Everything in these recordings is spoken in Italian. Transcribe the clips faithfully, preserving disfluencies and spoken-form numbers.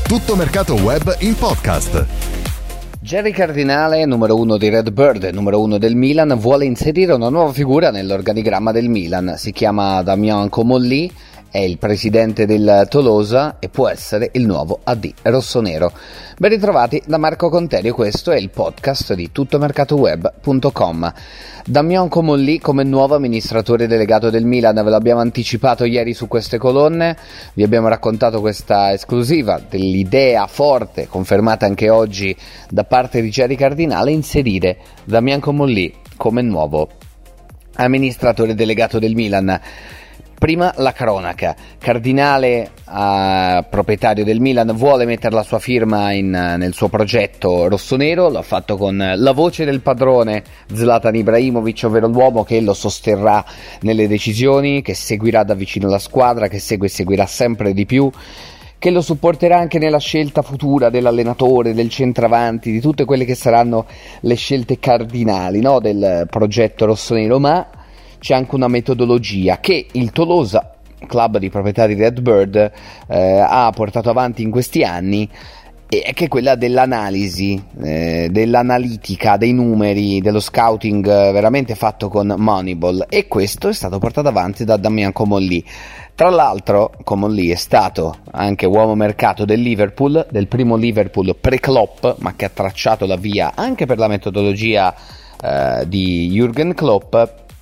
Tutto Mercato Web in podcast. Jerry Cardinale, numero uno di Redbird e numero uno del Milan, vuole inserire una nuova figura nell'organigramma del Milan. Si chiama Damian Comolli, è il presidente del Tolosa e può essere il nuovo A D rossonero. Ben ritrovati da Marco Conterio, questo è il podcast di tuttomercatoweb punto com. Damian Comolli come nuovo amministratore delegato del Milan, ve l'abbiamo anticipato ieri su queste colonne, vi abbiamo raccontato questa esclusiva dell'idea forte, confermata anche oggi da parte di Jerry Cardinale, inserire Damian Comolli come nuovo amministratore delegato del Milan. Prima la cronaca. Cardinale, eh, proprietario del Milan, vuole mettere la sua firma in, nel suo progetto rossonero, l'ha fatto con la voce del padrone Zlatan Ibrahimovic, ovvero l'uomo che lo sosterrà nelle decisioni, che seguirà da vicino la squadra, che segue e seguirà sempre di più, che lo supporterà anche nella scelta futura dell'allenatore, del centravanti, di tutte quelle che saranno le scelte cardinali, no, del progetto rossonero, ma c'è anche una metodologia che il Tolosa, club di proprietà di Redbird, eh, ha portato avanti in questi anni, e che è quella dell'analisi, eh, dell'analitica, dei numeri, dello scouting eh, veramente fatto con Moneyball, e questo è stato portato avanti da Damian Comolli. Tra l'altro Comolli è stato anche uomo mercato del Liverpool, del primo Liverpool pre-Klopp, ma che ha tracciato la via anche per la metodologia eh, di Jürgen Klopp,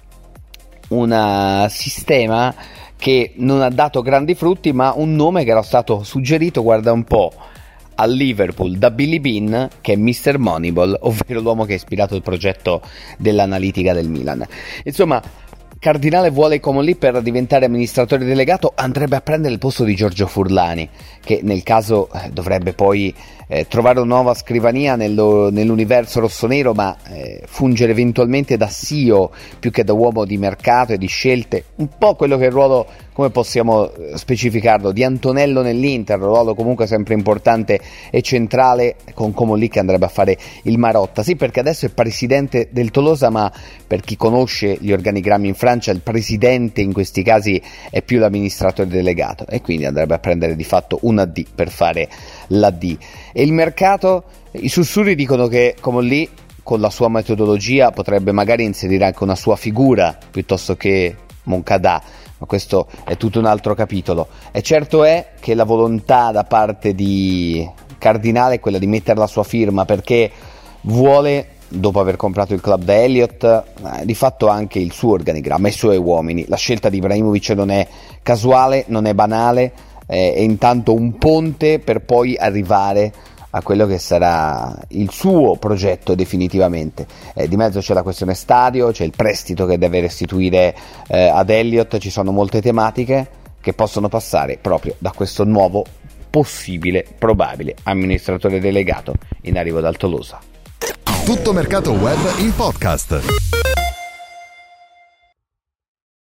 un sistema che non ha dato grandi frutti, ma un nome che era stato suggerito, guarda un po', al Liverpool da Billy Bean, che è mister Moneyball, ovvero l'uomo che ha ispirato il progetto dell'analitica del Milan. Insomma, Cardinale vuole Comolli per diventare amministratore delegato, andrebbe a prendere il posto di Giorgio Furlani, che nel caso eh, dovrebbe poi eh, trovare una nuova scrivania nello, nell'universo rossonero, ma eh, fungere eventualmente da C E O più che da uomo di mercato e di scelte, un po' quello che è il ruolo, come possiamo specificarlo, di Antonello nell'Inter, un ruolo comunque sempre importante e centrale, con Comolli che andrebbe a fare il Marotta. Sì, perché adesso è presidente del Tolosa, ma per chi conosce gli organigrammi in Francia, il presidente in questi casi è più l'amministratore delegato, e quindi andrebbe a prendere di fatto un A D per fare l'A D. E il mercato, i sussurri dicono che Comolli con la sua metodologia potrebbe magari inserire anche una sua figura piuttosto che Moncada, ma questo è tutto un altro capitolo. E certo è che la volontà da parte di Cardinale è quella di mettere la sua firma, perché vuole, dopo aver comprato il club da Elliott, eh, di fatto anche il suo organigramma, i suoi uomini. La scelta di Ibrahimovic non è casuale, non è banale, eh, è intanto un ponte per poi arrivare a quello che sarà il suo progetto definitivamente. Eh, di mezzo c'è la questione stadio, c'è il prestito che deve restituire eh, ad Elliott, ci sono molte tematiche che possono passare proprio da questo nuovo possibile, probabile amministratore delegato in arrivo dal Tolosa. Tutto Mercato Web in podcast.